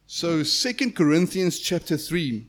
So 2 Corinthians chapter 3.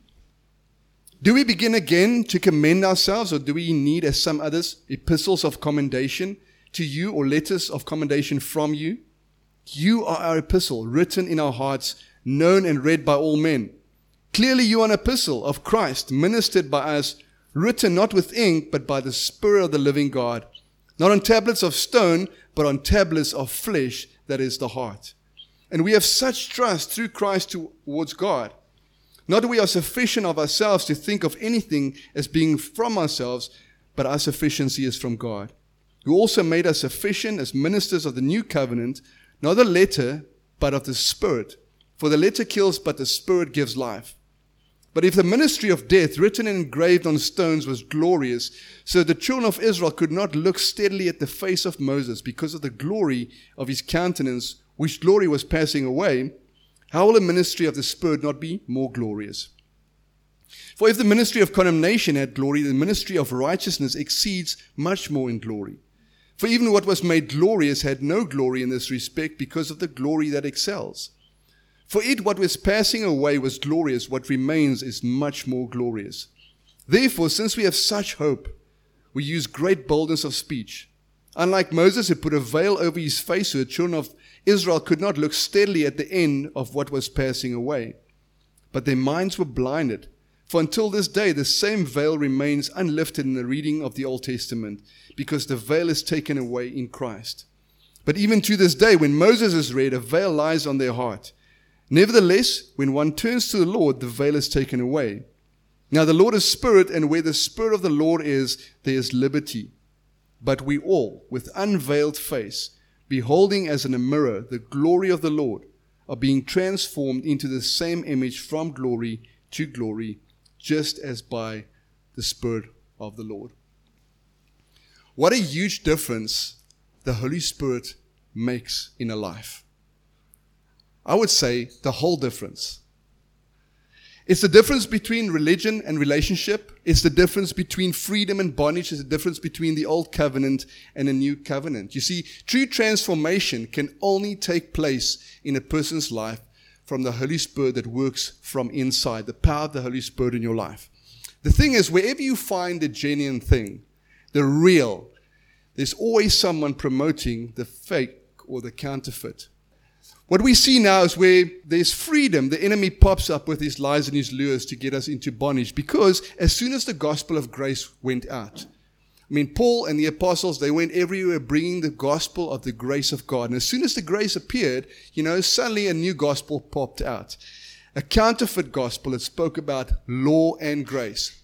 Do we begin again to commend ourselves, or do we need, as some others, epistles of commendation to you, or letters of commendation from you? You are our epistle, written in our hearts, known and read by all men. Clearly you are an epistle of Christ, ministered by us, written not with ink, but by the Spirit of the living God, not on tablets of stone, but on tablets of flesh, that is the heart. And we have such trust through Christ towards God. Not that we are sufficient of ourselves to think of anything as being from ourselves, but our sufficiency is from God, who also made us sufficient as ministers of the new covenant, not the letter, but of the Spirit. For the letter kills, but the Spirit gives life. But if the ministry of death, written and engraved on stones, was glorious, so the children of Israel could not look steadily at the face of Moses because of the glory of his countenance, which glory was passing away, how will the ministry of the Spirit not be more glorious? For if the ministry of condemnation had glory, the ministry of righteousness exceeds much more in glory. For even what was made glorious had no glory in this respect because of the glory that excels. For it, what was passing away, was glorious. What remains is much more glorious. Therefore, since we have such hope, we use great boldness of speech. Unlike Moses, who put a veil over his face, so the children of Israel could not look steadily at the end of what was passing away. But their minds were blinded. For until this day, the same veil remains unlifted in the reading of the Old Testament, because the veil is taken away in Christ. But even to this day, when Moses is read, a veil lies on their heart. Nevertheless, when one turns to the Lord, the veil is taken away. Now the Lord is Spirit, and where the Spirit of the Lord is, there is liberty. But we all, with unveiled face, beholding as in a mirror the glory of the Lord, are being transformed into the same image from glory to glory, just as by the Spirit of the Lord. What a huge difference the Holy Spirit makes in a life. I would say the whole difference. It's the difference between religion and relationship. It's the difference between freedom and bondage. It's the difference between the old covenant and the new covenant. You see, true transformation can only take place in a person's life from the Holy Spirit that works from inside, the power of the Holy Spirit in your life. The thing is, wherever you find the genuine thing, the real, there's always someone promoting the fake or the counterfeit. What we see now is where there's freedom, the enemy pops up with his lies and his lures to get us into bondage, because as soon as the gospel of grace went out, Paul and the apostles, they went everywhere bringing the gospel of the grace of God. And as soon as the grace appeared, suddenly a new gospel popped out. A counterfeit gospel that spoke about law and grace.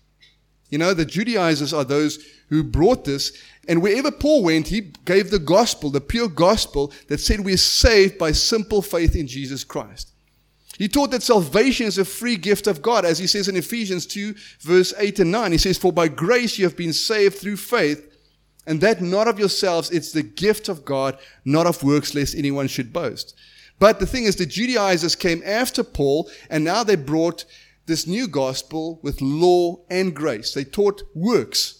The Judaizers are those who brought this, and wherever Paul went, he gave the gospel, the pure gospel that said we're saved by simple faith in Jesus Christ. He taught that salvation is a free gift of God, as he says in Ephesians 2, verse 8 and 9. He says, for by grace you have been saved through faith, and that not of yourselves, it's the gift of God, not of works, lest anyone should boast. But the thing is, the Judaizers came after Paul, and now they brought this new gospel with law and grace. They taught works.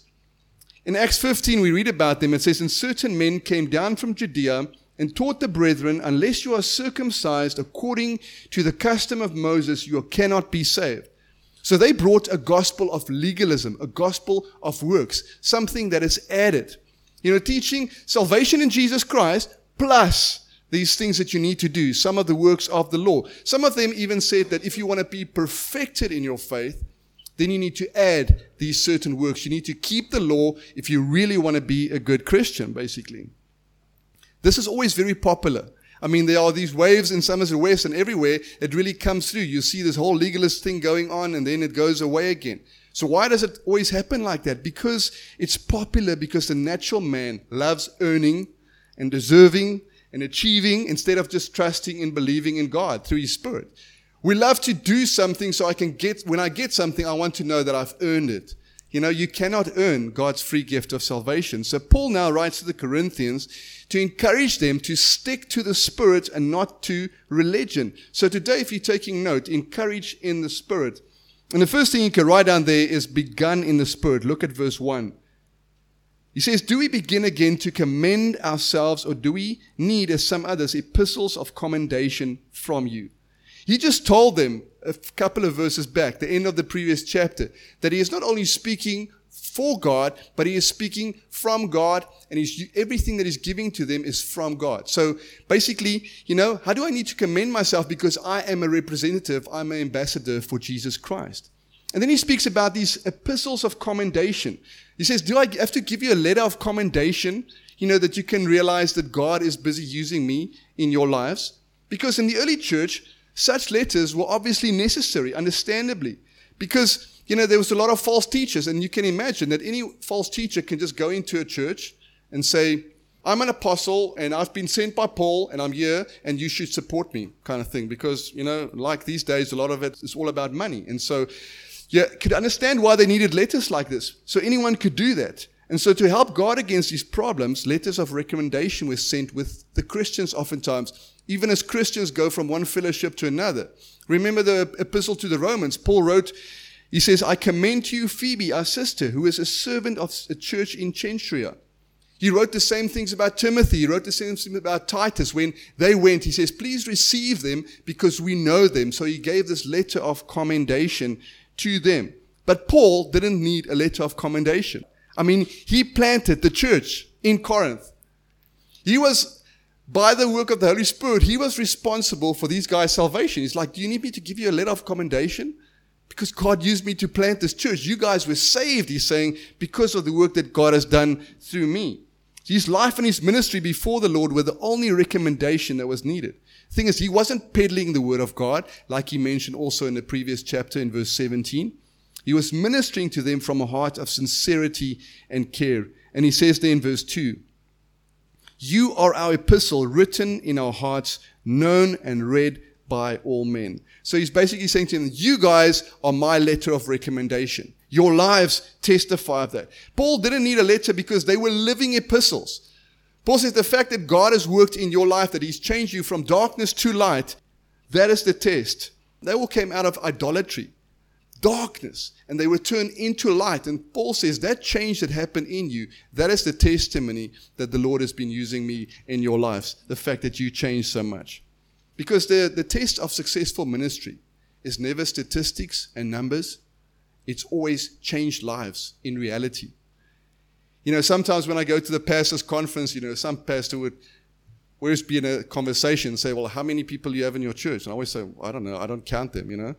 In Acts 15, we read about them. It says, and certain men came down from Judea and taught the brethren, unless you are circumcised according to the custom of Moses, you cannot be saved. So they brought a gospel of legalism, a gospel of works, something that is added. Teaching salvation in Jesus Christ plus these things that you need to do, some of the works of the law. Some of them even said that if you want to be perfected in your faith, then you need to add these certain works. You need to keep the law if you really want to be a good Christian, basically. This is always very popular. There are these waves in Somerset West and everywhere. It really comes through. You see this whole legalist thing going on, and then it goes away again. So why does it always happen like that? Because it's popular, because the natural man loves earning and deserving and achieving instead of just trusting and believing in God through His Spirit. We love to do something so when I get something, I want to know that I've earned it. You cannot earn God's free gift of salvation. So Paul now writes to the Corinthians to encourage them to stick to the Spirit and not to religion. So today, if you're taking note, encourage in the Spirit. And the first thing you can write down there is begun in the Spirit. Look at verse 1. He says, do we begin again to commend ourselves, or do we need, as some others, epistles of commendation from you? He just told them a couple of verses back, the end of the previous chapter, that he is not only speaking for God, but he is speaking from God, and everything that he's giving to them is from God. So basically, how do I need to commend myself? Because I am a representative, I'm an ambassador for Jesus Christ. And then he speaks about these epistles of commendation. He says, do I have to give you a letter of commendation, that you can realize that God is busy using me in your lives? Because in the early church, such letters were obviously necessary, understandably, because there was a lot of false teachers, and you can imagine that any false teacher can just go into a church and say, I'm an apostle, and I've been sent by Paul, and I'm here, and you should support me, kind of thing. Because, like these days, a lot of it is all about money. And so, could understand why they needed letters like this. So anyone could do that. And so to help guard against these problems, letters of recommendation were sent with the Christians oftentimes, even as Christians go from one fellowship to another. Remember the epistle to the Romans, Paul wrote, he says, I commend to you Phoebe, our sister, who is a servant of a church in Cenchrea. He wrote the same things about Timothy. He wrote the same things about Titus. When they went, he says, please receive them because we know them. So he gave this letter of commendation to them. But Paul didn't need a letter of commendation. He planted the church in Corinth. He was, by the work of the Holy Spirit, he was responsible for these guys' salvation. He's like, do you need me to give you a letter of commendation? Because God used me to plant this church. You guys were saved, he's saying, because of the work that God has done through me. His life and his ministry before the Lord were the only recommendation that was needed. The thing is, he wasn't peddling the word of God, like he mentioned also in the previous chapter in verse 17. He was ministering to them from a heart of sincerity and care. And he says there in verse 2, you are our epistle written in our hearts, known and read by all men. So he's basically saying to them, you guys are my letter of recommendation. Your lives testify of that. Paul didn't need a letter because they were living epistles. Paul says the fact that God has worked in your life, that he's changed you from darkness to light, that is the test. They all came out of idolatry, darkness, and they were turned into light. And Paul says that change that happened in you, that is the testimony that the Lord has been using me in your lives, the fact that you changed so much. Because the test of successful ministry is never statistics and numbers. It's always changed lives in reality. Sometimes when I go to the pastor's conference, some pastor would always be in a conversation and say, well, how many people do you have in your church? And I always say, I don't know, I don't count them,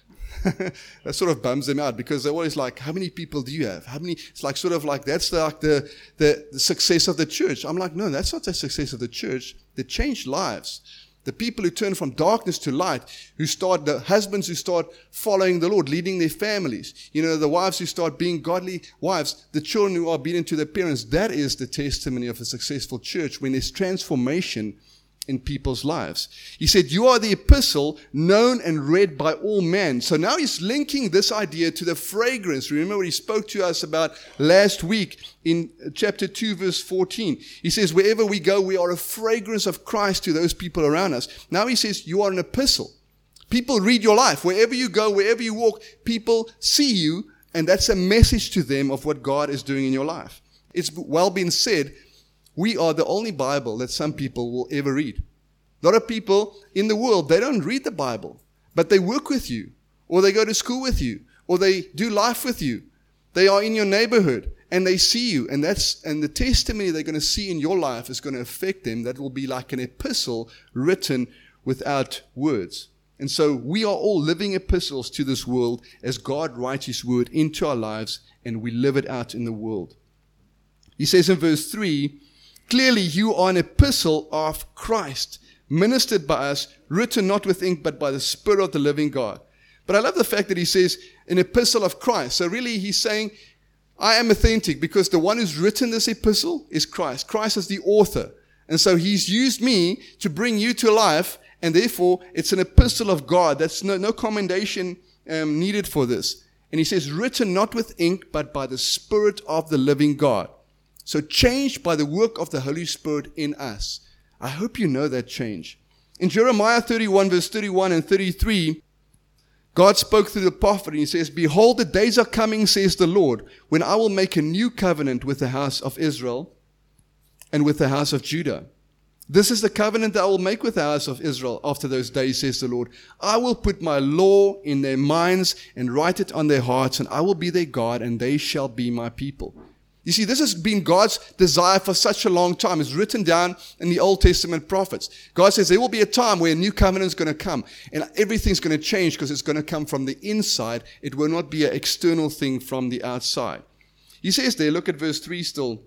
That sort of bums them out because they're always like, how many people do you have? How many? It's like sort of like, that's like the success of the church. I'm like, no, that's not the success of the church. They changed lives. The people who turn from darkness to light, the husbands who start following the Lord, leading their families, the wives who start being godly wives, the children who are obedient to their parents, that is the testimony of a successful church when there's transformation in people's lives. He said, you are the epistle known and read by all men. So now he's linking this idea to the fragrance. Remember what he spoke to us about last week in chapter 2, verse 14. He says, wherever we go, we are a fragrance of Christ to those people around us. Now he says, you are an epistle. People read your life. Wherever you go, wherever you walk, people see you, and that's a message to them of what God is doing in your life. It's well been said, we are the only Bible that some people will ever read. A lot of people in the world, they don't read the Bible, but they work with you, or they go to school with you, or they do life with you. They are in your neighborhood, and they see you, and the testimony they're going to see in your life is going to affect them. That will be like an epistle written without words. And so we are all living epistles to this world as God writes his word into our lives, and we live it out in the world. He says in verse 3, clearly you are an epistle of Christ, ministered by us, written not with ink, but by the Spirit of the living God. But I love the fact that he says an epistle of Christ. So really he's saying, I am authentic because the one who's written this epistle is Christ. Christ is the author. And so he's used me to bring you to life, and therefore it's an epistle of God. That's no commendation needed for this. And he says, written not with ink, but by the Spirit of the living God. So changed by the work of the Holy Spirit in us. I hope you know that change. In Jeremiah 31, verse 31 and 33, God spoke through the prophet and he says, behold, the days are coming, says the Lord, when I will make a new covenant with the house of Israel and with the house of Judah. This is the covenant that I will make with the house of Israel after those days, says the Lord. I will put my law in their minds and write it on their hearts, and I will be their God, and they shall be my people. You see, this has been God's desire for such a long time. It's written down in the Old Testament prophets. God says there will be a time where a new covenant is going to come, and everything's going to change because it's going to come from the inside. It will not be an external thing from the outside. He says there, look at verse 3 still.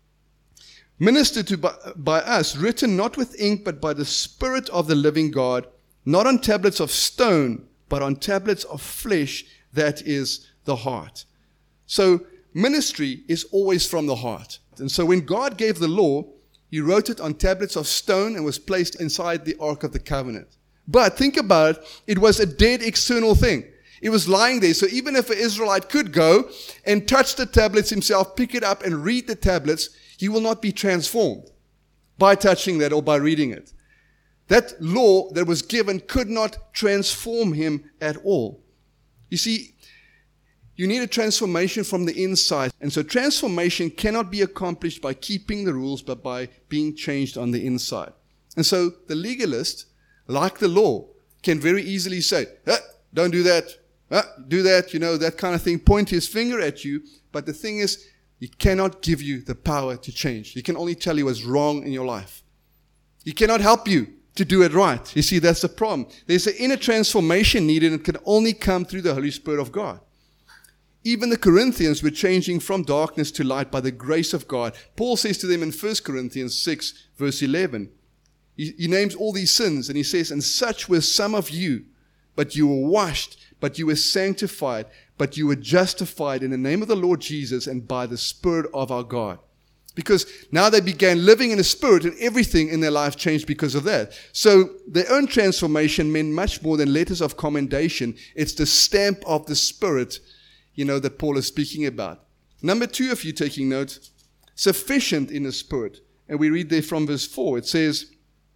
Ministered to by us, written not with ink, but by the Spirit of the living God, not on tablets of stone, but on tablets of flesh, that is the heart. So ministry is always from the heart. And so when God gave the law, He wrote it on tablets of stone and was placed inside the Ark of the Covenant. But think about it, it was a dead external thing. It was lying there. So even if an Israelite could go and touch the tablets himself, pick it up and read the tablets, he will not be transformed by touching that or by reading it. That law that was given could not transform him at all. You see, you need a transformation from the inside. And so transformation cannot be accomplished by keeping the rules, but by being changed on the inside. And so the legalist, like the law, can very easily say, don't do that, do that, that kind of thing, point his finger at you. But the thing is, he cannot give you the power to change. He can only tell you what's wrong in your life. He cannot help you to do it right. You see, that's the problem. There's an inner transformation needed, and it can only come through the Holy Spirit of God. Even the Corinthians were changing from darkness to light by the grace of God. Paul says to them in 1 Corinthians 6, verse 11, he names all these sins, and he says, and such were some of you, but you were washed, but you were sanctified, but you were justified in the name of the Lord Jesus and by the Spirit of our God. Because now they began living in the Spirit, and everything in their life changed because of that. So their own transformation meant much more than letters of commendation. It's the stamp of the Spirit, that Paul is speaking about. Number 2, if you're taking note, sufficient in the Spirit. And we read there from verse 4. It says,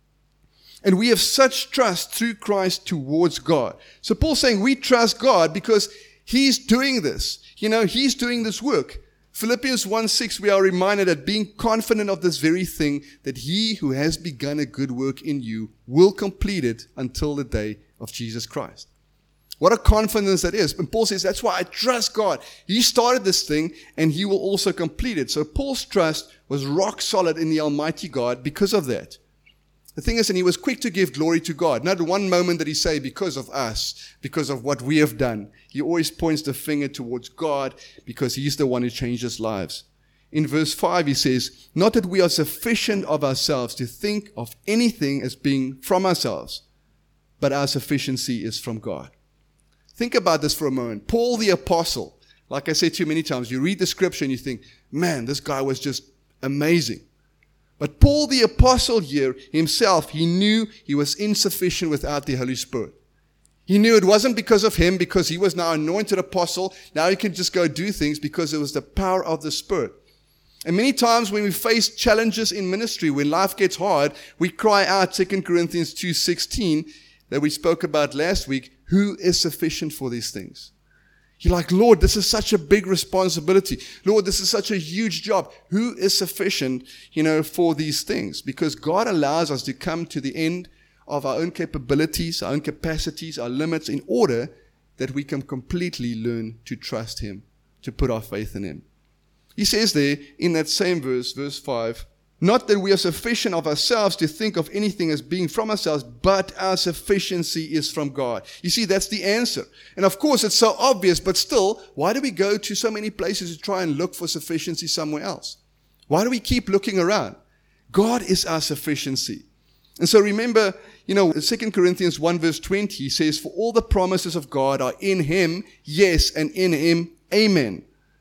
and we have such trust through Christ towards God. So Paul's saying we trust God because He's doing this. He's doing this work. Philippians 1:6, we are reminded that being confident of this very thing, that He who has begun a good work in you will complete it until the day of Jesus Christ. What a confidence that is. And Paul says, that's why I trust God. He started this thing and He will also complete it. So Paul's trust was rock solid in the Almighty God because of that. The thing is, and he was quick to give glory to God. Not one moment did he say, because of us, because of what we have done. He always points the finger towards God because He's the one who changes lives. In verse 5, he says, not that we are sufficient of ourselves to think of anything as being from ourselves, but our sufficiency is from God. Think about this for a moment. Paul the apostle, like I said to you many times, you read the scripture and you think, man, this guy was just amazing. But Paul the apostle here himself, he knew he was insufficient without the Holy Spirit. He knew it wasn't because of him, because he was now anointed apostle. Now he can just go do things because it was the power of the Spirit. And many times when we face challenges in ministry, when life gets hard, we cry out 2 Corinthians 2:16 that we spoke about last week, who is sufficient for these things? You're like, Lord, this is such a big responsibility. Lord, this is such a huge job. Who is sufficient, for these things? Because God allows us to come to the end of our own capabilities, our own capacities, our limits, in order that we can completely learn to trust Him, to put our faith in Him. He says there in that same verse, verse 5, not that we are sufficient of ourselves to think of anything as being from ourselves, but our sufficiency is from God. You see, that's the answer. And of course, it's so obvious, but still, why do we go to so many places to try and look for sufficiency somewhere else? Why do we keep looking around? God is our sufficiency. And so remember, 2 Corinthians 1 verse 20, he says, for all the promises of God are in Him, yes, and in Him, amen.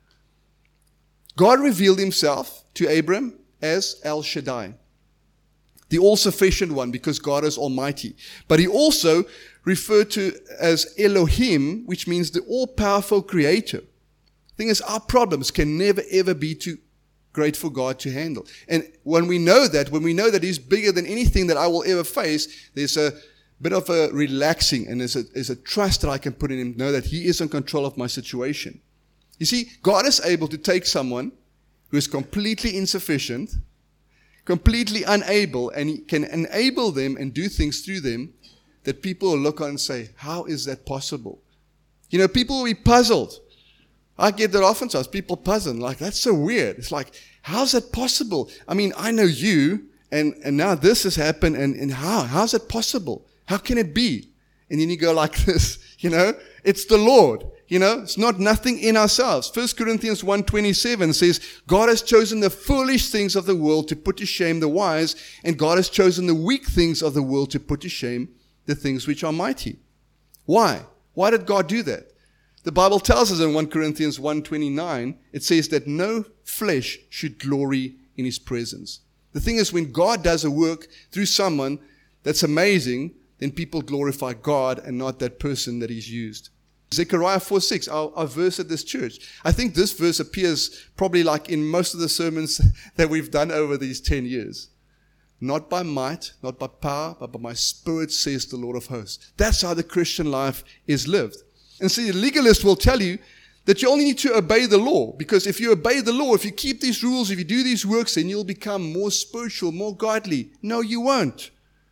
God revealed Himself to Abram as El Shaddai, the all-sufficient one, because God is almighty. But He also referred to as Elohim, which means the all-powerful creator. The thing is, our problems can never ever be too great for God to handle. And when we know that He's bigger than anything that I will ever face, there's a bit of a relaxing, and there's a trust that I can put in Him, know that He is in control of my situation. You see, God is able to take someone who is completely insufficient, completely unable, and he can enable them and do things through them that people will look on and say, how is that possible? You know, people will be puzzled. I get that oftentimes, people puzzled, like, that's so weird. It's like, how's that possible? I mean, I know you, and now this has happened, and how's that possible? How can it be? And then you go like this, you know, it's the Lord. You know, it's not nothing in ourselves. 1 Corinthians 1:27 says, God has chosen the foolish things of the world to put to shame the wise, and God has chosen the weak things of the world to put to shame the things which are mighty. Why? Why did God do that? The Bible tells us in 1 Corinthians 1:29, it says that no flesh should glory in his presence. The thing is, when God does a work through someone that's amazing, then people glorify God and not that person that he's used. Zechariah 4:6, our verse at this church. I think this verse appears probably like in most of the sermons that we've done over these 10 years. Not by might, not by power, but by my spirit, says the Lord of hosts. That's how the Christian life is lived. And see, the legalist will tell you that you only need to obey the law. Because if you obey the law, if you keep these rules, if you do these works, then you'll become more spiritual, more godly. No, you won't.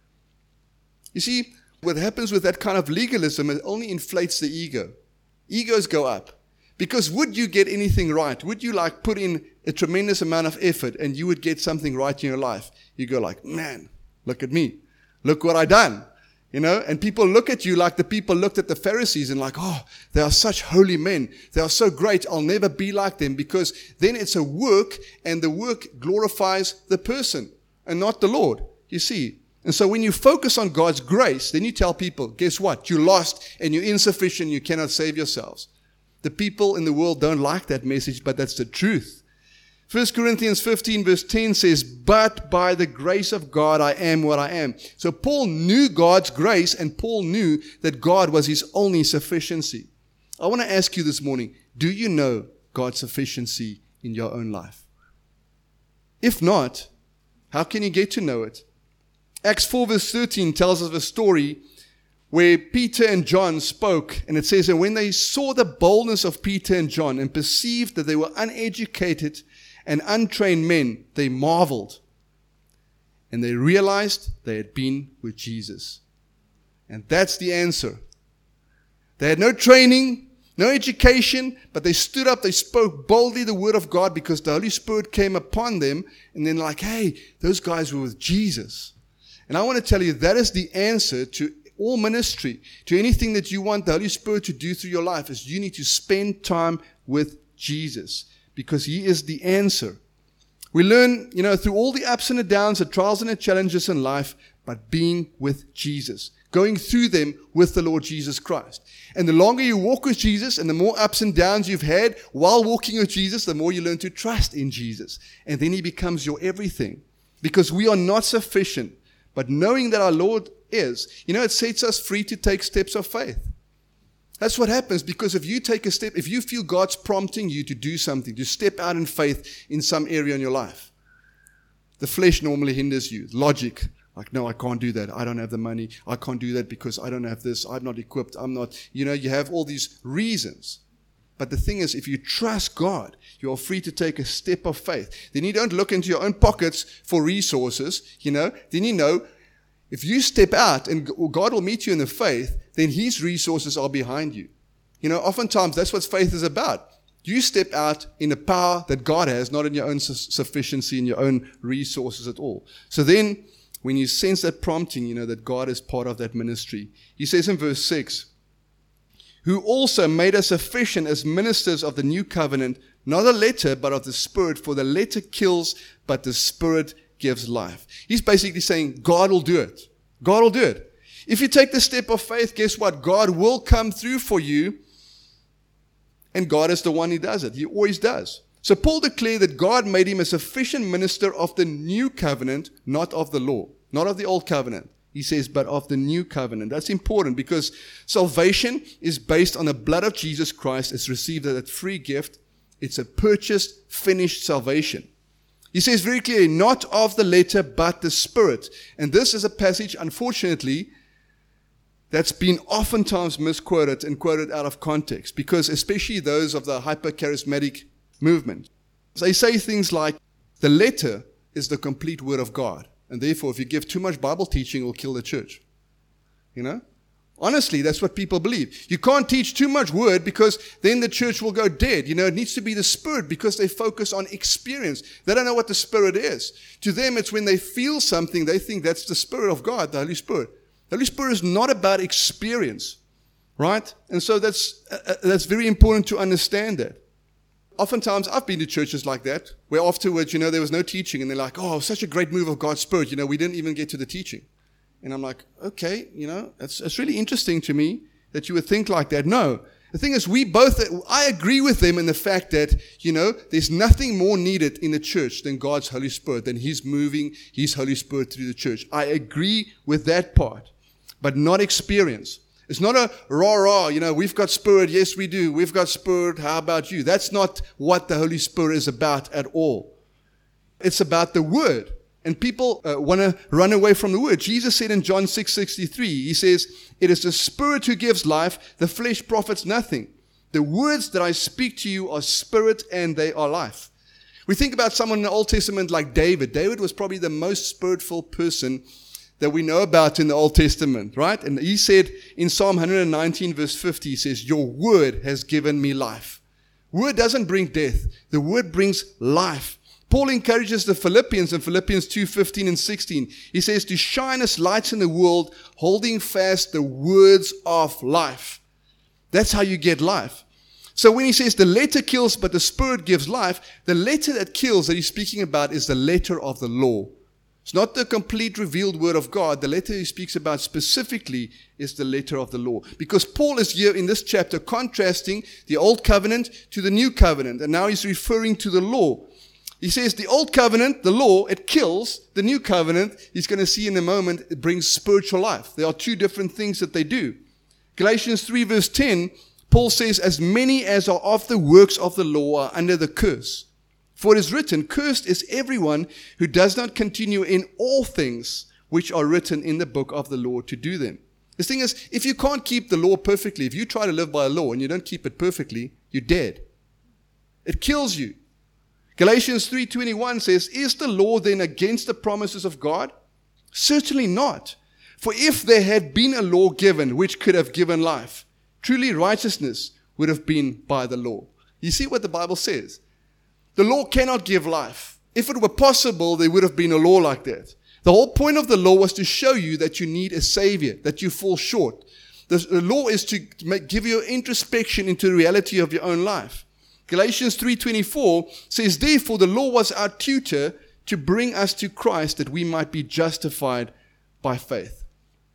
You see, what happens with that kind of legalism, it only inflates the ego. Egos go up. Because would you get anything right? Would you like put in a tremendous amount of effort and you would get something right in your life? You go like, man, look at me. Look what I done. You know, and people look at you like the people looked at the Pharisees and like, oh, they are such holy men. They are so great. I'll never be like them, because then it's a work, and the work glorifies the person and not the Lord. You see. And so when you focus on God's grace, then you tell people, guess what? You're lost and you're insufficient. You cannot save yourselves. The people in the world don't like that message, but that's the truth. 1 Corinthians 15 verse 10 says, but by the grace of God I am what I am. So Paul knew God's grace, and Paul knew that God was his only sufficiency. I want to ask you this morning, do you know God's sufficiency in your own life? If not, how can you get to know it? Acts 4 verse 13 tells us a story where Peter and John spoke, and it says, and when they saw the boldness of Peter and John and perceived that they were uneducated and untrained men, they marveled. And they realized they had been with Jesus. And that's the answer. They had no training, no education, but they stood up, they spoke boldly the word of God because the Holy Spirit came upon them, and then like, hey, those guys were with Jesus. And I want to tell you, that is the answer to all ministry, to anything that you want the Holy Spirit to do through your life, is you need to spend time with Jesus, because he is the answer. We learn, through all the ups and the downs, the trials and the challenges in life, but being with Jesus, going through them with the Lord Jesus Christ. And the longer you walk with Jesus and the more ups and downs you've had while walking with Jesus, the more you learn to trust in Jesus. And then he becomes your everything, because we are not sufficient. But knowing that our Lord is, it sets us free to take steps of faith. That's what happens, because if you take a step, if you feel God's prompting you to do something, to step out in faith in some area in your life, the flesh normally hinders you. Logic, like, no, I can't do that. I don't have the money. I can't do that because I don't have this. I'm not equipped. I'm not, you have all these reasons. But the thing is, if you trust God, you are free to take a step of faith. Then you don't look into your own pockets for resources, Then if you step out and God will meet you in the faith, then his resources are behind you. Oftentimes that's what faith is about. You step out in the power that God has, not in your own sufficiency, in your own resources at all. So then, when you sense that prompting, that God is part of that ministry. He says in verse 6, who also made us sufficient as ministers of the new covenant, not a letter, but of the Spirit, for the letter kills, but the Spirit gives life. He's basically saying, God will do it. God will do it. If you take the step of faith, guess what? God will come through for you, and God is the one who does it. He always does. So Paul declared that God made him a sufficient minister of the new covenant, not of the law, not of the old covenant. He says, but of the new covenant. That's important, because salvation is based on the blood of Jesus Christ. It's received as a free gift. It's a purchased, finished salvation. He says very clearly, not of the letter, but the Spirit. And this is a passage, unfortunately, that's been oftentimes misquoted and quoted out of context, because especially those of the hyper-charismatic movement, they say things like, the letter is the complete Word of God. And therefore, if you give too much Bible teaching, it will kill the church. You know? Honestly, that's what people believe. You can't teach too much Word because then the church will go dead. You know, it needs to be the Spirit because they focus on experience. They don't know what the Spirit is. To them, it's when they feel something, they think that's the Spirit of God, the Holy Spirit. The Holy Spirit is not about experience, right? And so that's very important to understand that. Oftentimes, I've been to churches like that, where afterwards, you know, there was no teaching, and they're like, oh, such a great move of God's Spirit. You know, we didn't even get to the teaching. And I'm like, okay, you know, it's really interesting to me that you would think like that. No. The thing is, I agree with them in the fact that, you know, there's nothing more needed in the church than God's Holy Spirit, than His moving His Holy Spirit through the church. I agree with that part, but not experience. It's not a rah-rah, you know, we've got Spirit, yes we do, we've got Spirit, how about you? That's not what the Holy Spirit is about at all. It's about the Word. And people want to run away from the Word. Jesus said in John 6:63, He says, it is the Spirit who gives life, the flesh profits nothing. The words that I speak to you are spirit and they are life. We think about someone in the Old Testament like David. David was probably the most spirit-ful person that we know about in the Old Testament, right? And he said in Psalm 119 verse 50, he says, your word has given me life. Word doesn't bring death. The word brings life. Paul encourages the Philippians in Philippians 2:15 and 16. He says to shine as lights in the world, holding fast the words of life. That's how you get life. So when he says the letter kills, but the Spirit gives life, the letter that kills that he's speaking about is the letter of the law. It's not the complete revealed word of God. The letter he speaks about specifically is the letter of the law. Because Paul is here in this chapter contrasting the old covenant to the new covenant. And now he's referring to the law. He says the old covenant, the law, it kills. The new covenant, he's going to see in a moment, it brings spiritual life. There are two different things that they do. Galatians 3 verse 10, Paul says, as many as are of the works of the law are under the curse. For it is written, cursed is everyone who does not continue in all things which are written in the book of the law to do them. The thing is, if you can't keep the law perfectly, if you try to live by a law and you don't keep it perfectly, you're dead. It kills you. Galatians 3:21 says, is the law then against the promises of God? Certainly not. For if there had been a law given which could have given life, truly righteousness would have been by the law. You see what the Bible says? The law cannot give life. If it were possible, there would have been a law like that. The whole point of the law was to show you that you need a savior, that you fall short. The law is to give you introspection into the reality of your own life. Galatians 3:24 says, therefore the law was our tutor to bring us to Christ that we might be justified by faith.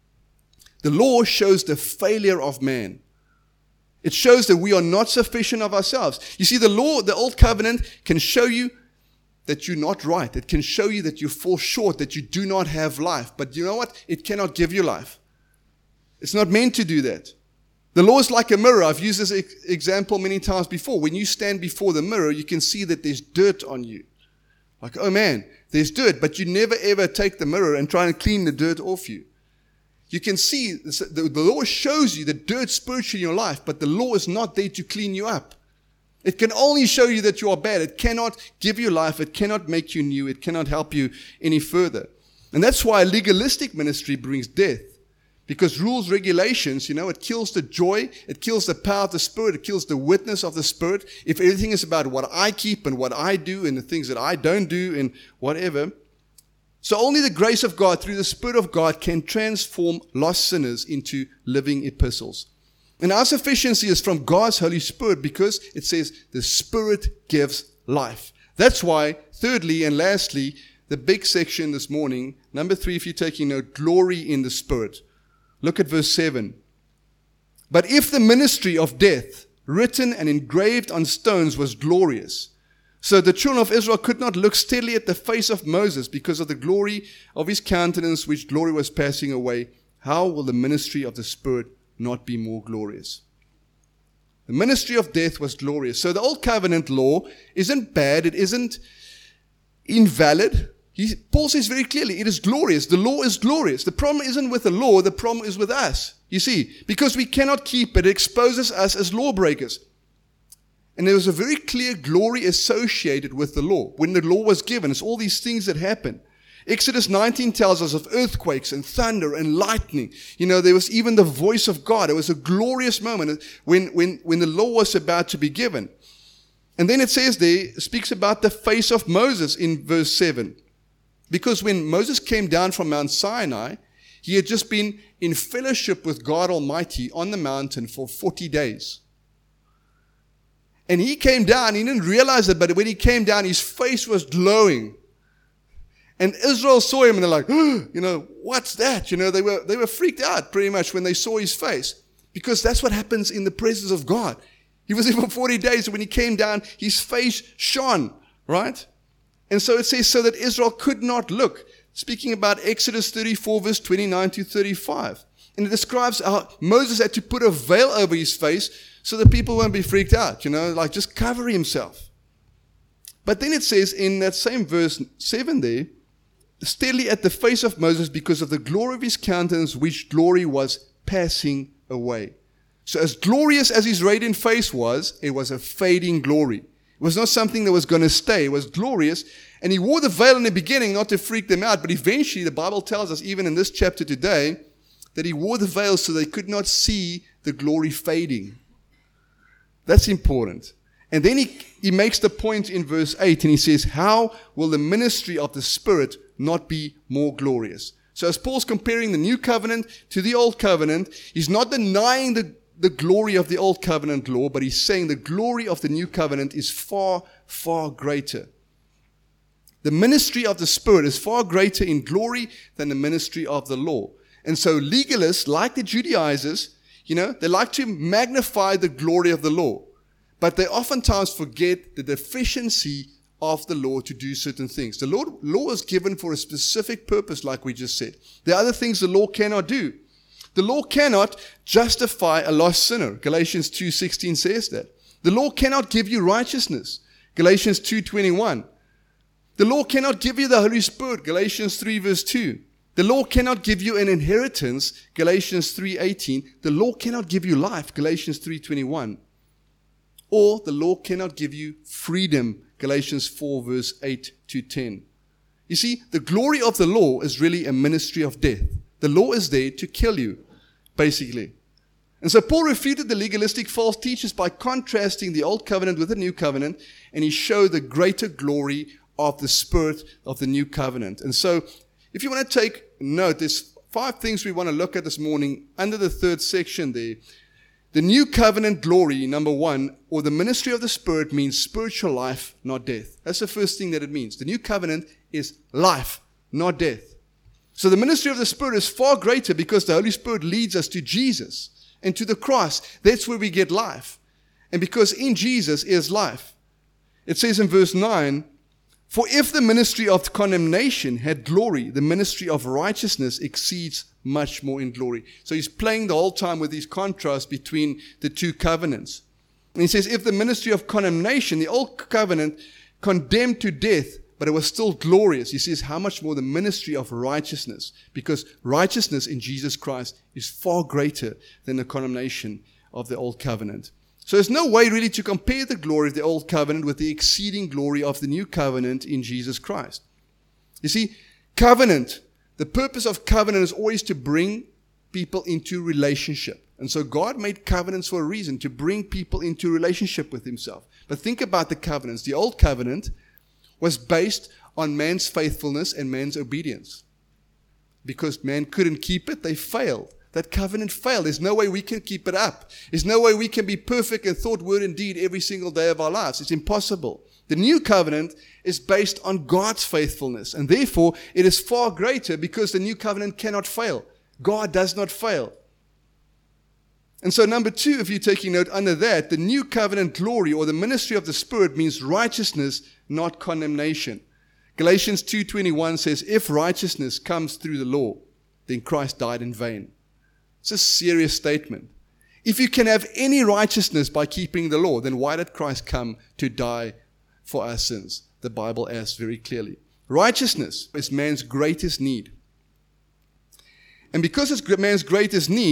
The law shows the failure of man. It shows that we are not sufficient of ourselves. You see, the law, the old covenant, can show you that you're not right. It can show you that you fall short, that you do not have life. But you know what? It cannot give you life. It's not meant to do that. The law is like a mirror. I've used this example many times before. When you stand before the mirror, you can see that there's dirt on you. Like, oh man, there's dirt. But you never ever take the mirror and try and clean the dirt off you. You can see, the law shows you the dirt spiritually in your life, but the law is not there to clean you up. It can only show you that you are bad. It cannot give you life. It cannot make you new. It cannot help you any further. And that's why legalistic ministry brings death. Because rules, regulations, it kills the joy, it kills the power of the Spirit, it kills the witness of the Spirit. If everything is about what I keep and what I do and the things that I don't do and whatever. So only the grace of God through the Spirit of God can transform lost sinners into living epistles. And our sufficiency is from God's Holy Spirit because it says the Spirit gives life. That's why, thirdly and lastly, the big section this morning, number 3, if you're taking note, glory in the Spirit. Look at verse 7. But if the ministry of death, written and engraved on stones, was glorious, so the children of Israel could not look steadily at the face of Moses because of the glory of his countenance, which glory was passing away, how will the ministry of the Spirit not be more glorious? The ministry of death was glorious. So the old covenant law isn't bad. It isn't invalid. Paul says very clearly, it is glorious. The law is glorious. The problem isn't with the law. The problem is with us. You see, because we cannot keep it, it exposes us as lawbreakers. And there was a very clear glory associated with the law. When the law was given, it's all these things that happened. Exodus 19 tells us of earthquakes and thunder and lightning. There was even the voice of God. It was a glorious moment when the law was about to be given. And then it says there, speaks about the face of Moses in verse 7. Because when Moses came down from Mount Sinai, he had just been in fellowship with God Almighty on the mountain for 40 days. And he came down, he didn't realize it, but when he came down, his face was glowing. And Israel saw him and they're like, what's that? They were freaked out pretty much when they saw his face. Because that's what happens in the presence of God. He was there for 40 days, and when he came down, his face shone, right? And so it says, so that Israel could not look. Speaking about Exodus 34, verse 29 to 35. And it describes how Moses had to put a veil over his face so that people won't be freaked out, like just cover himself. But then it says in that same verse 7 there, steadily at the face of Moses because of the glory of his countenance, which glory was passing away. So as glorious as his radiant face was, it was a fading glory. It was not something that was going to stay. It was glorious. And he wore the veil in the beginning not to freak them out, but eventually the Bible tells us, even in this chapter today, that he wore the veil so they could not see the glory fading. That's important. And then he makes the point in verse 8, and he says, how will the ministry of the Spirit not be more glorious? So as Paul's comparing the new covenant to the old covenant, he's not denying the glory of the old covenant law, but he's saying the glory of the new covenant is far, far greater. The ministry of the Spirit is far greater in glory than the ministry of the law. And so legalists, like the Judaizers, they like to magnify the glory of the law. But they oftentimes forget the deficiency of the law to do certain things. The law is given for a specific purpose, like we just said. There are other things the law cannot do. The law cannot justify a lost sinner. Galatians 2:16 says that. The law cannot give you righteousness. Galatians 2:21. The law cannot give you the Holy Spirit. Galatians 3 verse 2. The law cannot give you an inheritance. Galatians 3:18. The law cannot give you life. Galatians 3:21. Or the law cannot give you freedom. Galatians 4 verse 8 to 10. You see, the glory of the law is really a ministry of death. The law is there to kill you, basically. And so Paul refuted the legalistic false teachers by contrasting the old covenant with the new covenant, and he showed the greater glory of the Spirit of the new covenant. And so, if you want to take note, there's 5 things we want to look at this morning under the 3rd section there. The new covenant glory, number 1, or the ministry of the Spirit, means spiritual life, not death. That's the first thing that it means. The new covenant is life, not death. So the ministry of the Spirit is far greater because the Holy Spirit leads us to Jesus and to the cross. That's where we get life. And because in Jesus is life. It says in verse 9, for if the ministry of condemnation had glory, the ministry of righteousness exceeds much more in glory. So he's playing the whole time with these contrasts between the two covenants. And he says, if the ministry of condemnation, the old covenant, condemned to death, but it was still glorious. He says, how much more the ministry of righteousness? Because righteousness in Jesus Christ is far greater than the condemnation of the old covenant. So there's no way really to compare the glory of the old covenant with the exceeding glory of the new covenant in Jesus Christ. You see, covenant, the purpose of covenant is always to bring people into relationship. And so God made covenants for a reason, to bring people into relationship with himself. But think about the covenants. The old covenant was based on man's faithfulness and man's obedience. Because man couldn't keep it, they failed. That covenant failed. There's no way we can keep it up. There's no way we can be perfect in thought, word, and deed every single day of our lives. It's impossible. The new covenant is based on God's faithfulness. And therefore, it is far greater because the new covenant cannot fail. God does not fail. And so number 2, if you're taking note under that, the new covenant glory or the ministry of the Spirit means righteousness, not condemnation. Galatians 2:21 says, if righteousness comes through the law, then Christ died in vain. It's a serious statement. If you can have any righteousness by keeping the law, then why did Christ come to die for our sins? The Bible asks very clearly. Righteousness is man's greatest need. And because it's man's greatest need,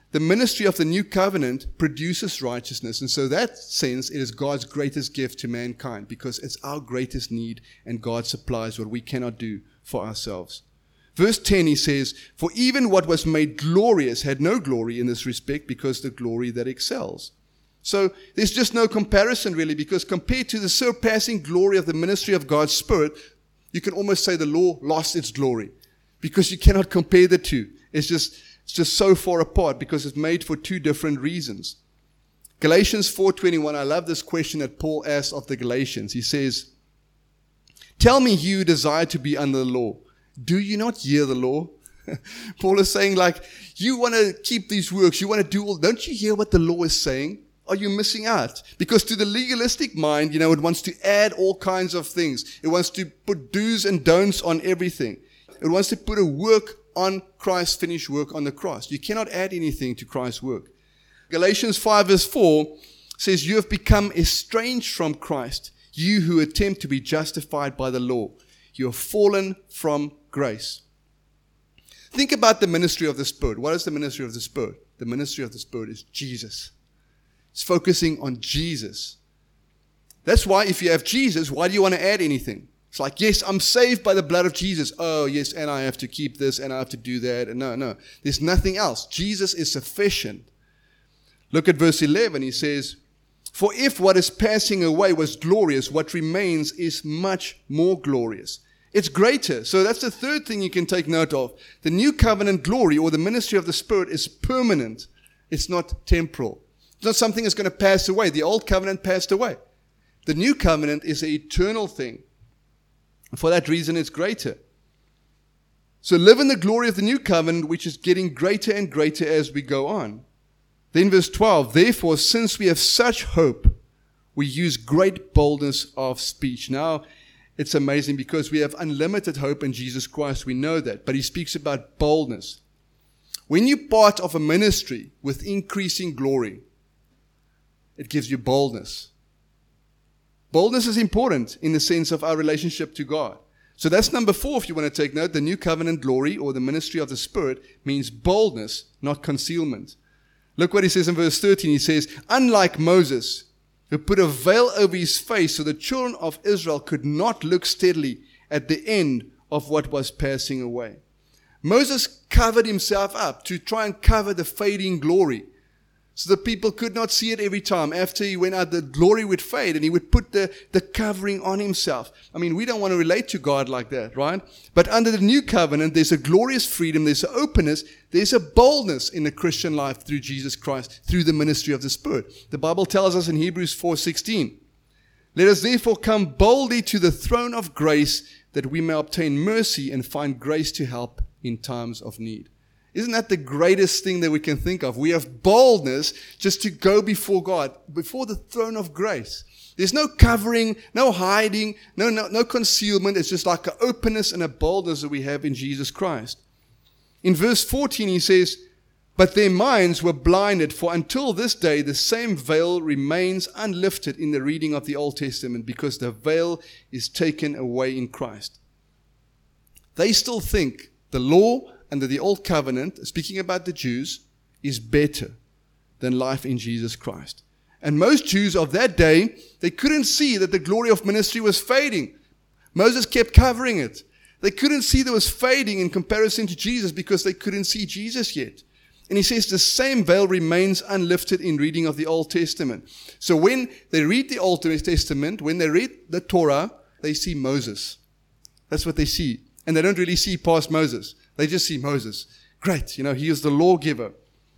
the ministry of the new covenant produces righteousness. And so that sense, it is God's greatest gift to mankind because it's our greatest need and God supplies what we cannot do for ourselves. Verse 10, he says, "For even what was made glorious had no glory in this respect because the glory that excels." So there's just no comparison really, because compared to the surpassing glory of the ministry of God's Spirit, you can almost say the law lost its glory because you cannot compare the two. It's just so far apart because it's made for two different reasons. Galatians 4:21, I love this question that Paul asked of the Galatians. He says, "Tell me, you desire to be under the law, do you not hear the law?" Paul is saying, like, you want to keep these works, you want to do all, don't you hear what the law is saying? Are you missing out? Because to the legalistic mind, it wants to add all kinds of things. It wants to put do's and don'ts on everything. It wants to put a work on Christ's finished work on the cross. You cannot add anything to Christ's work. Galatians 5 verse 4 says, "You have become estranged from Christ, you who attempt to be justified by the law. You have fallen from grace." Think about the ministry of the Spirit. What is the ministry of the Spirit? The ministry of the Spirit is Jesus. It's focusing on Jesus. That's why if you have Jesus, why do you want to add anything? It's like, yes, I'm saved by the blood of Jesus. Oh, yes, and I have to keep this and I have to do that. And no. There's nothing else. Jesus is sufficient. Look at verse 11. He says, "For if what is passing away was glorious, what remains is much more glorious." It's greater. So that's the third thing you can take note of. The new covenant glory or the ministry of the Spirit is permanent. It's not temporal. It's not something that's going to pass away. The old covenant passed away. The new covenant is an eternal thing. For that reason, it's greater. So live in the glory of the new covenant, which is getting greater and greater as we go on. Then verse 12, "Therefore, since we have such hope, we use great boldness of speech." Now, it's amazing because we have unlimited hope in Jesus Christ. We know that. But he speaks about boldness. When you're part of a ministry with increasing glory, it gives you boldness. Boldness is important in the sense of our relationship to God. So that's number 4 if you want to take note. The new covenant glory or the ministry of the Spirit means boldness, not concealment. Look what he says in verse 13. He says, "Unlike Moses, who put a veil over his face so the children of Israel could not look steadily at the end of what was passing away." Moses covered himself up to try and cover the fading glory. So the people could not see it every time. After he went out, the glory would fade and he would put the covering on himself. I mean, we don't want to relate to God like that, right? But under the new covenant, there's a glorious freedom, there's an openness, there's a boldness in the Christian life through Jesus Christ, through the ministry of the Spirit. The Bible tells us in Hebrews 4:16, "Let us therefore come boldly to the throne of grace that we may obtain mercy and find grace to help in times of need." Isn't that the greatest thing that we can think of? We have boldness just to go before God, before the throne of grace. There's no covering, no hiding, no concealment. It's just like an openness and a boldness that we have in Jesus Christ. In verse 14, he says, "But their minds were blinded, for until this day the same veil remains unlifted in the reading of the Old Testament, because the veil is taken away in Christ." They still think the law under the old covenant, speaking about the Jews, is better than life in Jesus Christ. And most Jews of that day, they couldn't see that the glory of ministry was fading. Moses kept covering it. They couldn't see that it was fading in comparison to Jesus because they couldn't see Jesus yet. And he says the same veil remains unlifted in reading of the Old Testament. So when they read the Old Testament, when they read the Torah, they see Moses. That's what they see. And they don't really see past Moses. They just see Moses. Great, he is the lawgiver.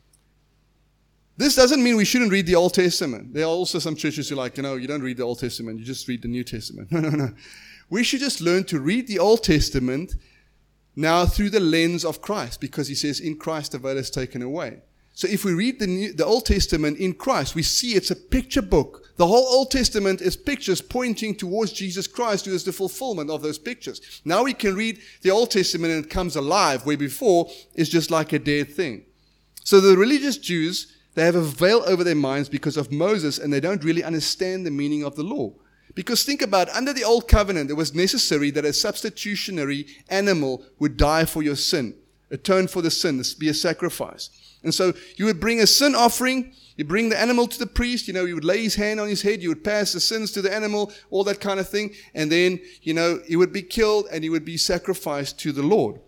This doesn't mean we shouldn't read the Old Testament. There are also some churches who are like, you don't read the Old Testament, you just read the New Testament. No. We should just learn to read the Old Testament now through the lens of Christ, because he says, in Christ the veil is taken away. So if we read the Old Testament in Christ, we see it's a picture book. The whole Old Testament is pictures pointing towards Jesus Christ, who is the fulfillment of those pictures. Now we can read the Old Testament and it comes alive, where before it's just like a dead thing. So the religious Jews, they have a veil over their minds because of Moses, and they don't really understand the meaning of the law. Because think about, under the old covenant, it was necessary that a substitutionary animal would die for your sin, atone for the sin, be a sacrifice. And so you would bring a sin offering, you bring the animal to the priest, you would lay his hand on his head, you would pass the sins to the animal, all that kind of thing. And then, he would be killed and he would be sacrificed to the Lord.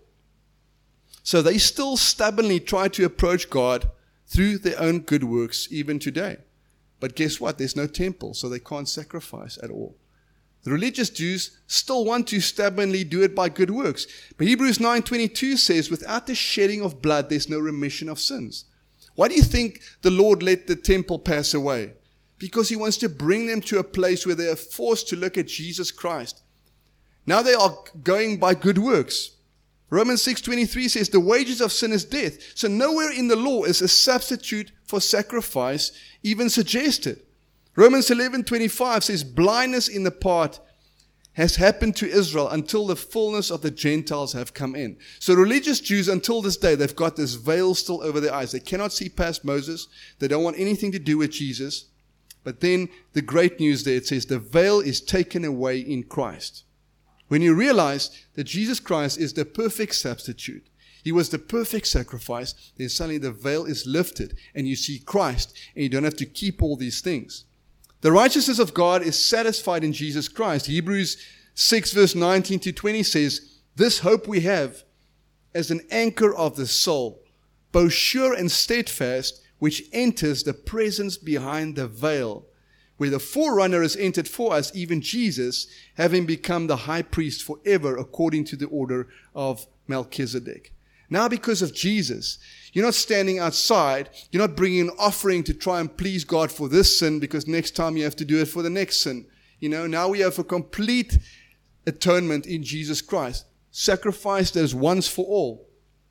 So they still stubbornly try to approach God through their own good works even today. But guess what? There's no temple, so they can't sacrifice at all. The religious Jews still want to stubbornly do it by good works. But Hebrews 9:22 says, without the shedding of blood, there's no remission of sins. Why do you think the Lord let the temple pass away? Because he wants to bring them to a place where they are forced to look at Jesus Christ. Now they are going by good works. Romans 6:23 says, the wages of sin is death. So nowhere in the law is a substitute for sacrifice even suggested. Romans 11:25 says, blindness in the part has happened to Israel until the fullness of the Gentiles have come in. So religious Jews until this day, they've got this veil still over their eyes. They cannot see past Moses. They don't want anything to do with Jesus. But then the great news there, it says the veil is taken away in Christ. When you realize that Jesus Christ is the perfect substitute, he was the perfect sacrifice, then suddenly the veil is lifted and you see Christ and you don't have to keep all these things. The righteousness of God is satisfied in Jesus Christ. Hebrews 6 verse 19 to 20 says, this hope we have as an anchor of the soul, both sure and steadfast, which enters the presence behind the veil, where the forerunner has entered for us, even Jesus, having become the high priest forever according to the order of Melchizedek. Now because of Jesus, you're not standing outside, you're not bringing an offering to try and please God for this sin because next time you have to do it for the next sin. Now we have a complete atonement in Jesus Christ, sacrificed as once for all.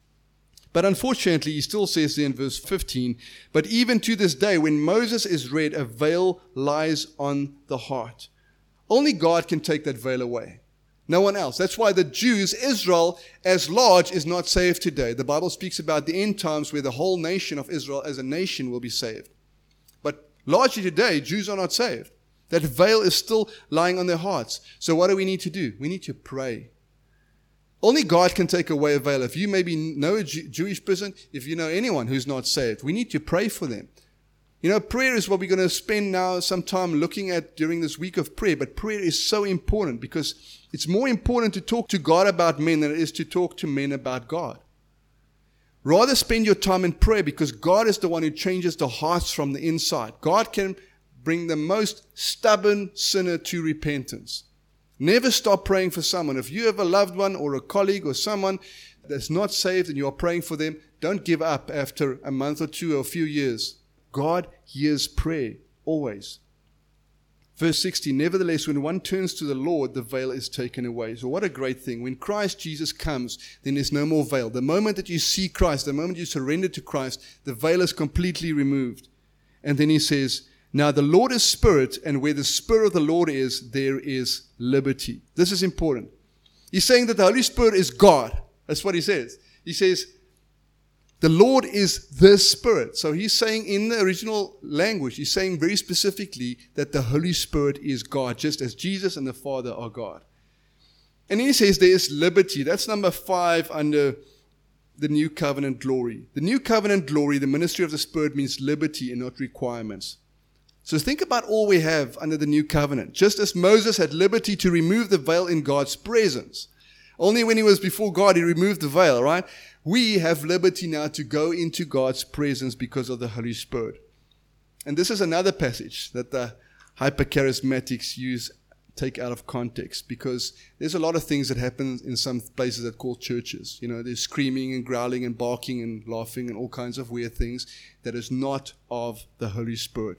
But unfortunately, he still says there in verse 15, but even to this day, when Moses is read, a veil lies on the heart. Only God can take that veil away. No one else. That's why the Jews, Israel as large, is not saved today. The Bible speaks about the end times where the whole nation of Israel as a nation will be saved. But largely today, Jews are not saved. That veil is still lying on their hearts. So what do we need to do? We need to pray. Only God can take away a veil. If you maybe know a Jewish person, if you know anyone who's not saved, we need to pray for them. Prayer is what we're going to spend now some time looking at during this week of prayer. But prayer is so important because it's more important to talk to God about men than it is to talk to men about God. Rather spend your time in prayer because God is the one who changes the hearts from the inside. God can bring the most stubborn sinner to repentance. Never stop praying for someone. If you have a loved one or a colleague or someone that's not saved and you are praying for them, don't give up after a month or two or a few years. God hears prayer, always. Verse 60, nevertheless, when one turns to the Lord, the veil is taken away. So what a great thing. When Christ Jesus comes, then there's no more veil. The moment that you see Christ, the moment you surrender to Christ, the veil is completely removed. And then he says, now the Lord is spirit, and where the Spirit of the Lord is, there is liberty. This is important. He's saying that the Holy Spirit is God. That's what he says. He says, the Lord is the Spirit. So he's saying in the original language, he's saying very specifically that the Holy Spirit is God, just as Jesus and the Father are God. And then he says there is liberty. That's number 5 under the New Covenant glory. The New Covenant glory, the ministry of the Spirit, means liberty and not requirements. So think about all we have under the New Covenant. Just as Moses had liberty to remove the veil in God's presence. Only when he was before God, he removed the veil, right? We have liberty now to go into God's presence because of the Holy Spirit. And this is another passage that the hyper-charismatics take out of context, because there's a lot of things that happen in some places that call churches. There's screaming and growling and barking and laughing and all kinds of weird things that is not of the Holy Spirit.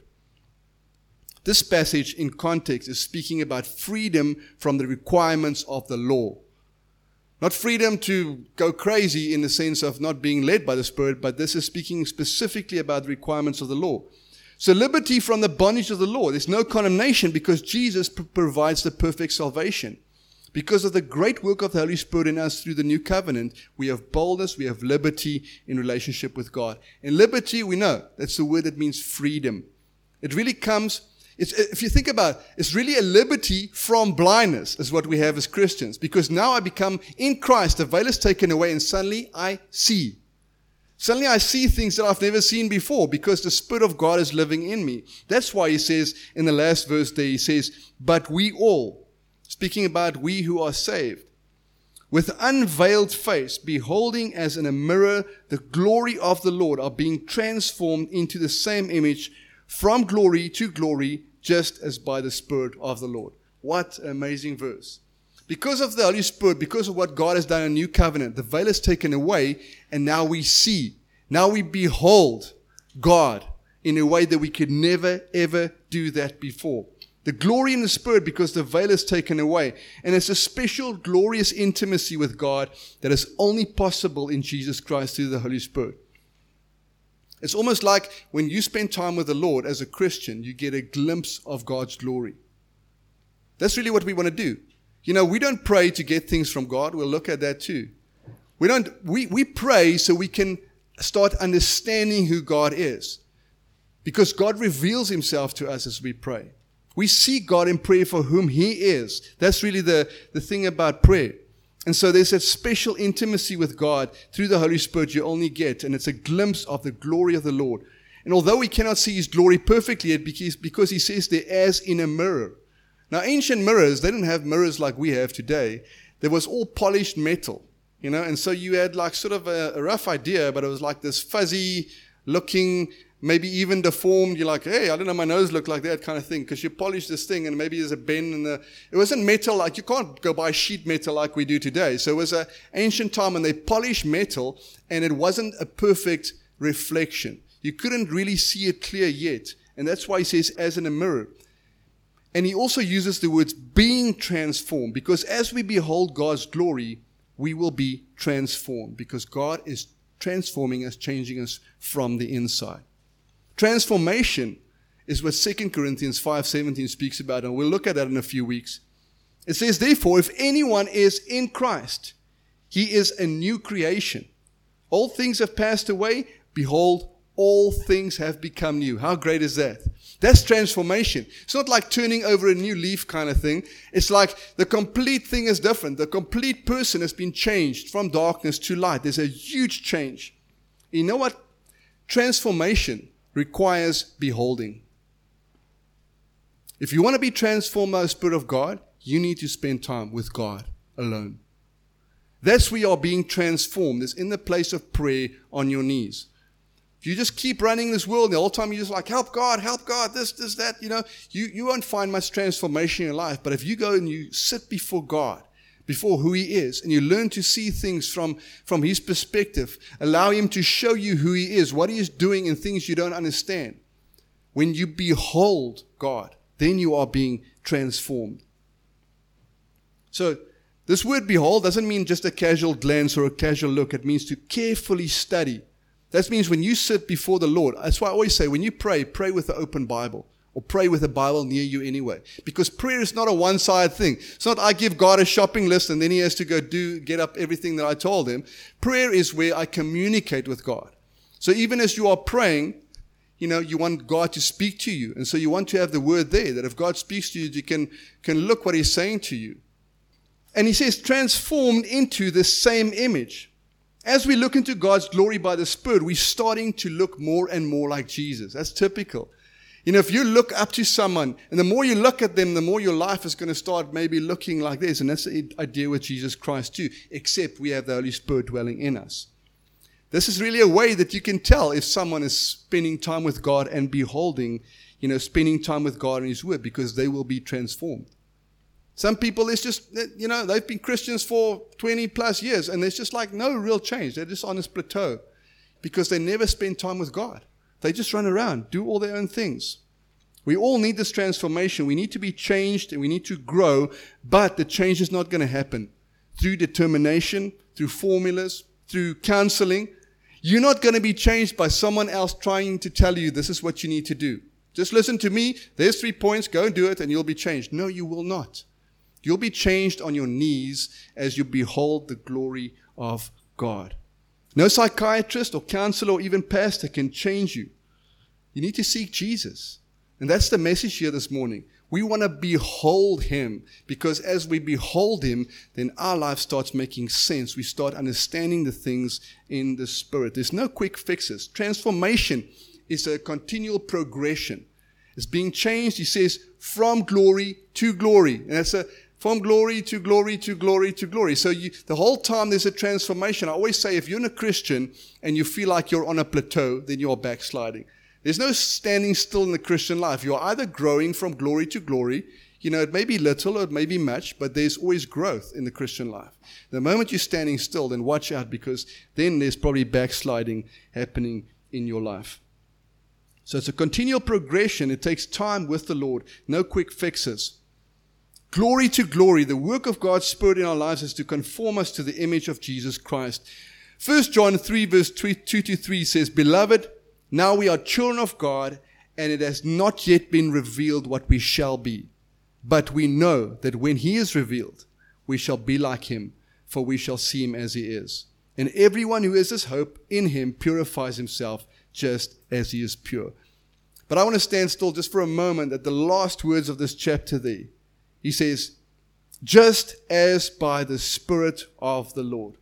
This passage in context is speaking about freedom from the requirements of the law. Not freedom to go crazy in the sense of not being led by the Spirit, but this is speaking specifically about the requirements of the law. So liberty from the bondage of the law. There's no condemnation because Jesus provides the perfect salvation. Because of the great work of the Holy Spirit in us through the New Covenant, we have boldness, we have liberty in relationship with God. And liberty, we know, that's the word that means freedom. It really comes... if you think about it, it's really a liberty from blindness is what we have as Christians. Because now I become in Christ, the veil is taken away and suddenly I see. Suddenly I see things that I've never seen before because the Spirit of God is living in me. That's why he says in the last verse there, he says, but we all, speaking about we who are saved, with unveiled face, beholding as in a mirror the glory of the Lord, are being transformed into the same image from glory to glory, just as by the Spirit of the Lord. What an amazing verse. Because of the Holy Spirit, because of what God has done in the new covenant, the veil is taken away, and now we see. Now we behold God in a way that we could never, ever do that before. The glory in the Spirit, because the veil is taken away. And it's a special, glorious intimacy with God that is only possible in Jesus Christ through the Holy Spirit. It's almost like when you spend time with the Lord as a Christian, you get a glimpse of God's glory. That's really what we want to do. You know, we don't pray to get things from God. We'll look at that too. We pray so we can start understanding who God is. Because God reveals himself to us as we pray. We seek God in prayer for whom he is. That's really the thing about prayer. And so there's that special intimacy with God through the Holy Spirit you only get. And it's a glimpse of the glory of the Lord. And although we cannot see his glory perfectly, it's because he says there as in a mirror. Now, ancient mirrors, they didn't have mirrors like we have today. There was all polished metal, you know, and so you had like sort of a rough idea, but it was like this fuzzy looking, maybe even deformed. You're like, hey, I don't know, my nose looked like that kind of thing, because you polish this thing and maybe there's a bend in the, it wasn't metal like, you can't go buy sheet metal like we do today. So it was an ancient time when they polished metal and it wasn't a perfect reflection. You couldn't really see it clear yet. And that's why he says, as in a mirror. And he also uses the words being transformed, because as we behold God's glory, we will be transformed, because God is transforming us, changing us from the inside. Transformation is what 2 Corinthians 5:17 speaks about, and we'll look at that in a few weeks. It says, therefore, if anyone is in Christ, he is a new creation. All things have passed away. Behold, all things have become new. How great is that? That's transformation. It's not like turning over a new leaf kind of thing. It's like the complete thing is different. The complete person has been changed from darkness to light. There's a huge change. You know what? Transformation requires beholding. If you want to be transformed by the Spirit of God, you need to spend time with God alone. That's where you are being transformed. It's in the place of prayer on your knees. If you just keep running this world, and the whole time you're just like, help God, this, that, you won't find much transformation in your life. But if you go and you sit before God, before who he is, and you learn to see things from his perspective, allow him to show you who he is, what he is doing in things you don't understand. When you behold God, then you are being transformed. So this word behold doesn't mean just a casual glance or a casual look. It means to carefully study. That means when you sit before the Lord, that's why I always say, when you pray with the open Bible, or pray with a Bible near you anyway. Because prayer is not a one-sided thing. It's not I give God a shopping list and then he has to go get up everything that I told him. Prayer is where I communicate with God. So even as you are praying, you want God to speak to you. And so you want to have the word there, that if God speaks to you, you can look what he's saying to you. And he says, transformed into the same image. As we look into God's glory by the Spirit, we're starting to look more and more like Jesus. That's typical. If you look up to someone, and the more you look at them, the more your life is going to start maybe looking like this. And that's the idea with Jesus Christ too, except we have the Holy Spirit dwelling in us. This is really a way that you can tell if someone is spending time with God and beholding, spending time with God and his word, because they will be transformed. Some people, it's just, they've been Christians for 20 plus years and there's just like no real change. They're just on this plateau because they never spend time with God. They just run around, do all their own things. We all need this transformation. We need to be changed and we need to grow, but the change is not going to happen through determination, through formulas, through counseling. You're not going to be changed by someone else trying to tell you this is what you need to do. Just listen to me. There's 3 points. Go and do it and you'll be changed. No, you will not. You'll be changed on your knees as you behold the glory of God. No psychiatrist or counselor or even pastor can change you. You need to seek Jesus. And that's the message here this morning. We want to behold Him, because as we behold Him, then our life starts making sense. We start understanding the things in the Spirit. There's no quick fixes. Transformation is a continual progression. It's being changed, he says, from glory to glory. And that's from glory to glory to glory to glory. So the whole time there's a transformation. I always say, if you're a Christian and you feel like you're on a plateau, then you're backsliding. There's no standing still in the Christian life. You're either growing from glory to glory. It may be little or it may be much, but there's always growth in the Christian life. The moment you're standing still, then watch out, because then there's probably backsliding happening in your life. So it's a continual progression. It takes time with the Lord. No quick fixes. Glory to glory. The work of God's Spirit in our lives is to conform us to the image of Jesus Christ. 1 John 3 verse 2-3 says, Beloved, now we are children of God, and it has not yet been revealed what we shall be. But we know that when He is revealed, we shall be like Him, for we shall see Him as He is. And everyone who has this hope in Him purifies himself just as He is pure. But I want to stand still just for a moment at the last words of this chapter there. He says, just as by the Spirit of the Lord.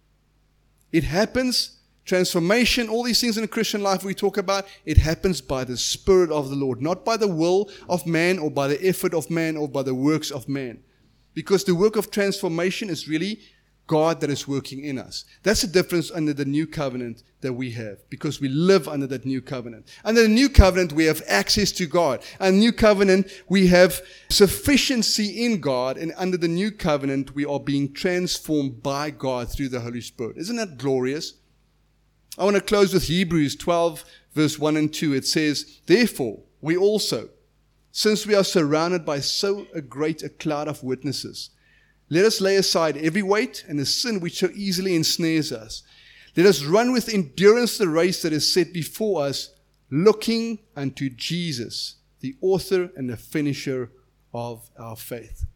It happens, transformation, all these things in the Christian life we talk about, it happens by the Spirit of the Lord, not by the will of man or by the effort of man or by the works of man. Because the work of transformation is really God that is working in us. That's the difference under the new covenant that we have, because we live under that new covenant. Under the new covenant, we have access to God. Under the new covenant, we have sufficiency in God, and under the new covenant, we are being transformed by God through the Holy Spirit. Isn't that glorious? I want to close with Hebrews 12, verse 1 and 2. It says, Therefore, we also, since we are surrounded by so great a cloud of witnesses, let us lay aside every weight and the sin which so easily ensnares us. Let us run with endurance the race that is set before us, looking unto Jesus, the author and the finisher of our faith.